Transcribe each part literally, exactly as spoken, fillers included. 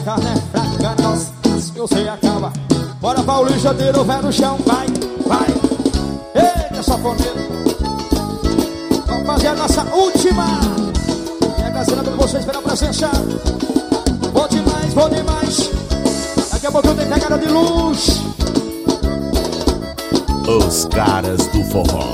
carne é fraca, nossa, se você acaba. Bora Paulista, tira o pé no chão, vai, vai. Eita, safoneiro. Vamos fazer a nossa última. E agradecendo por vocês pela presença. Bom demais, bom demais. Daqui a pouco tem pegada de luz. Os caras do forró.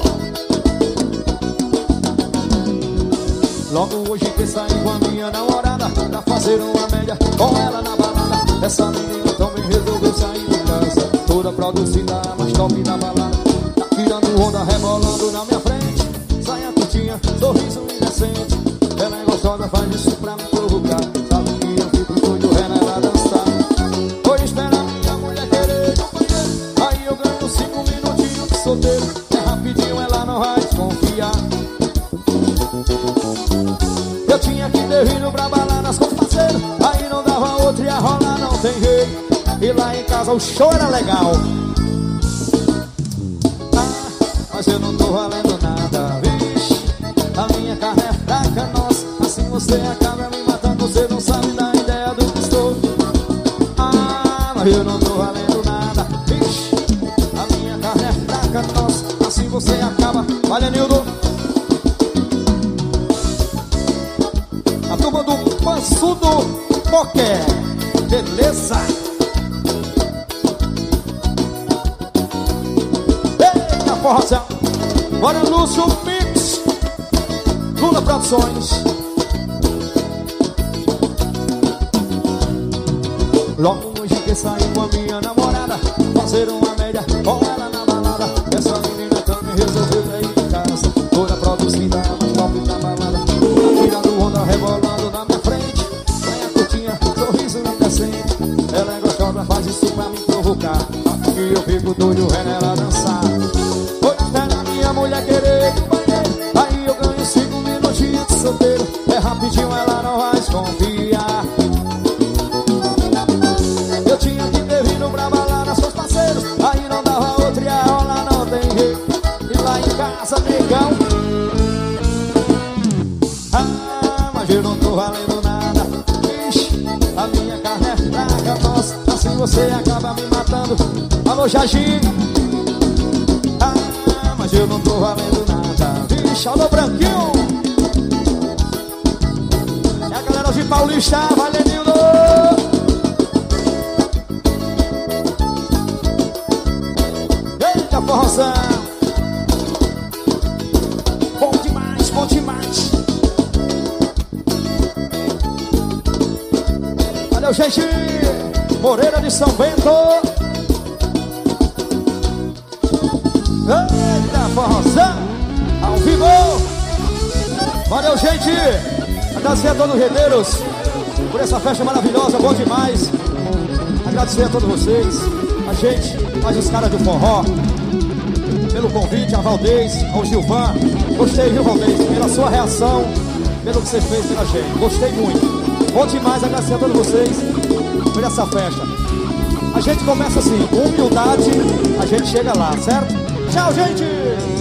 Logo hoje que saí com a minha namorada pra fazer uma média com ela na balada. Essa menina também resolveu sair de casa, toda produzida, mais top da balada. Tá tirando onda, rebolando na minha frente. Saia curtinha, sorriso indecente. Ela é gostosa, faz isso pra me provocar. Sabe que eu fico doido, vendo ela dançar. Vou esperar minha mulher querer companheiro. Aí eu ganho cinco minutinhos de solteiro. É rapidinho, ela não vai desconfiar. Eu tinha que ter vindo pra baladas com parceiro. Aí não dava outra, ia rolar, não tem jeito. E lá em casa o show era legal. Ah, mas eu não tô valendo nada, vixe. A minha carne é fraca, nossa. Assim você acaba me matando, você não sabe da ideia do que estou. Ah, mas eu não tô valendo nada, vixe. A minha carne é fraca, nossa. Assim você acaba. Olha, Nildo. A turma do Pançudo Poké. Beleza? Eita, forrozão. Bora, Lúcio Mix. Lula Produções. Logo hoje que saí com a minha namorada, fazer uma média com ela na balada. Essa menina também resolveu sair de casa, toda produzida, mais top da balada. Tirando onda, rebolando na minha frente. Saia curtinha, sorriso indecente. Ela é gostosa, faz isso pra me provocar. E eu fico doido vendo ela dançar. Vou esperar minha mulher querer ir no banheiro. Aí eu ganho cinco minutinhos de solteiro. É rapidinho, ela não vai desconfiar. Eu tinha que ter vindo pra balada seus parceiros. Aí não dava outra, ia rolar, não tem jeito. E lá em casa, negão. Ah, mas eu não tô valendo nada, ixi, a minha carne é fraca, nossa. Assim você acaba me matando. Alô, Jaginho. Ah, mas eu não tô valendo nada, vixe, alô, Branquinho. E a galera de Paulista, valeu, Nildo. Eita, forrozão. Bom demais, bom demais. Valeu, gente. Moreira de São Bento. Eita, forrozão. Ao vivo. Valeu, gente. Agradecer a todos os redeiros por essa festa maravilhosa, bom demais. Agradecer a todos vocês. A gente, mais os caras do forró, pelo convite, a Valdez, ao Gilvan. Gostei, viu, Valdez? Pela sua reação, pelo que você fez pela gente. Gostei muito. Bom demais, agradecer a todos vocês por essa festa. A gente começa assim, com humildade, a gente chega lá, certo? Tchau, gente!